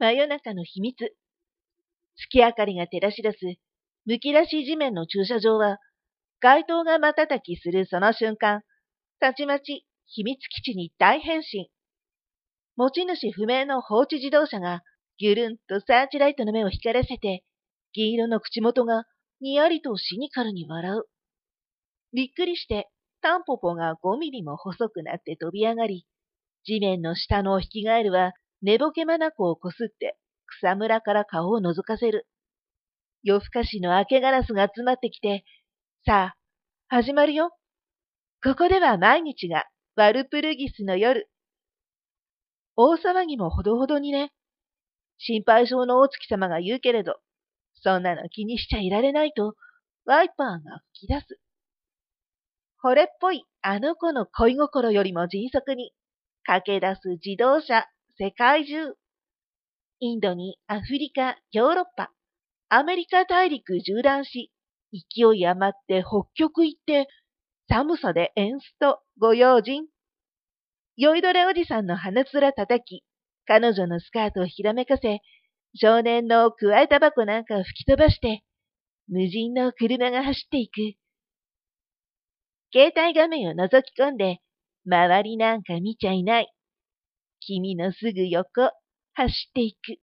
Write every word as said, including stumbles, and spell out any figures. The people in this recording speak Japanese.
真夜中の秘密。月明かりが照らし出す、むき出し地面の駐車場は、街灯が瞬きするその瞬間、たちまち秘密基地に大変身。持ち主不明の放置自動車が、ぎゅるんとサーチライトの目を光らせて、銀色の口元がにやりとシニカルに笑う。びっくりして、タンポポがごミリも細くなって飛び上がり、地面の下のヒキガエルは寝ぼけ眼をこすって草むらから顔を覗かせる。夜更かしの明けガラスが集まってきて、さあ、始まるよ。ここでは毎日がワルプルギスの夜。大騒ぎもほどほどにね。心配性の大月様が言うけれど、そんなの気にしちゃいられないと、ワイパーが吹き出す。惚れっぽいあの子の恋心よりも迅速に、駆け出す自動車、世界中。インドにアフリカ、ヨーロッパ、アメリカ大陸縦断し、勢い余って北極行って、寒さでエンストご用心。酔いどれおじさんの鼻面叩き、彼女のスカートをひらめかせ、少年のくわえタバコなんかを吹き飛ばして、無人の車が走っていく。携帯画面を覗き込んで、周りなんか見ちゃいない。君のすぐ横、走っていく。